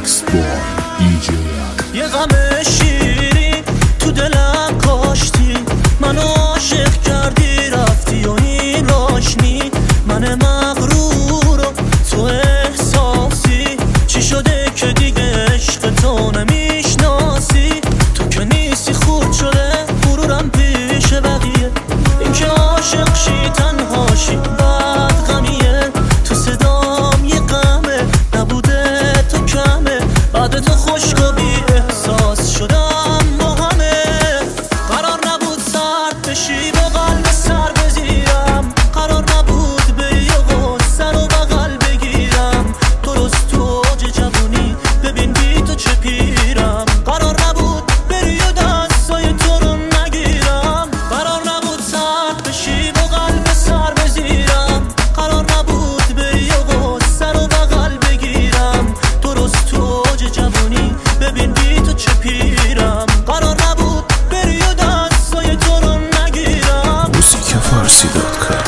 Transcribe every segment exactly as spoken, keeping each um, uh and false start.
ریمیکس بای دی جی یه غم شیرین تو دلم کاشتی، منو عاشق کردی رفتی و این راشنی. من مغرور و تو احساسی، چی شده که دیگه عشق تو نمیشناسی؟ تو که نیستی خورد شده غرورم پیش بقیه، این که عاشق شی تنهاشی بعد غمیه. تو صدام یه غمه نبوده تو کمه، بعد تو خشک و بی احساس شدم با همه. قرار نبود سرد بشی با قلب سر بزیرم، قرار نبود به یه سر و بغل بگیرم. درست تو اوج جوونی ببین بی تو چه پیرم. قرار نبود بری و دستای تو رو نگیرم، قرار نبود سرد بشی با قلب سر بزیرم، قرار نبود به یه سر و بغل بگیرم. درست تو اوج جوونی ببین بی تو چه پیرم. قرار نبود بری و دستای تو رو نگیرم. موسیک فارسی دات کام.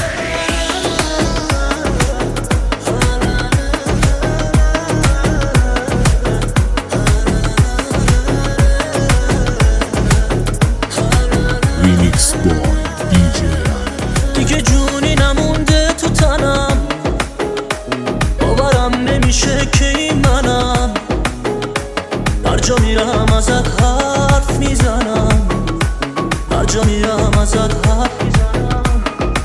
ریمیکس بای دی جی دیگه جونی نمونده تو تنم، باورم نمیشه که این منم. هر جا میرم ازت حرف میزنم، هر جا میرم ازت حرف میزنم.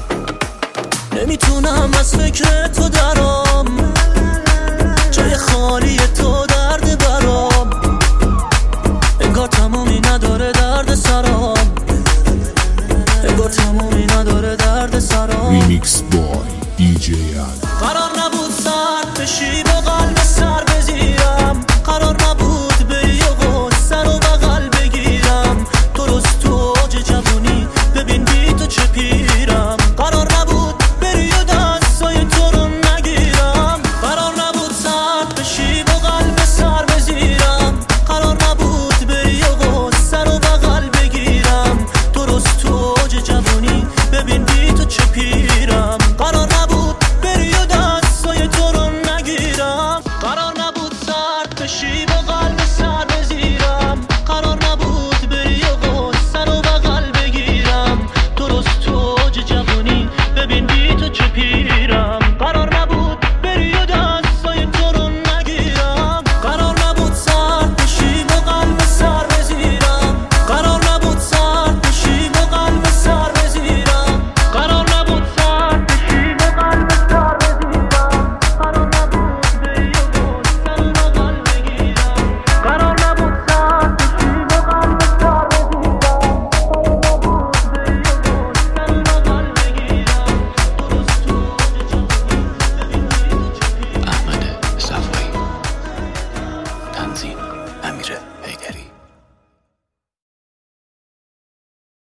نمیتونم از فکر تو درام، جای خالی تو درد برام. انگار تمومی نداره درد سرام، انگار تمومی نداره درد سرام. ریمیکس بای دی جی قرار نبود سرد بشی با قلب سر بزیرم، قرار نبود به یه سر و بغل بگیرم. درست تو اوج جوونی ببین بی تو چه پیرم. قرار نبود بری و دستای تو رو نگیرم، قرار نبود سرد بشی با قلب سر بزیرم، قرار نبود به یه سر و بغل بگیرم. درست تو اوج جوونی ببین بی تو چه پیرم. قرار نبود بری و دستای تو رو نگیرم، قرار نبود سرد بشی با قلب سر بزیرم، قرار نبود بری و سر و بغل بگیرم. درست تو اوج جوونی ببین بی تو چه پیرم.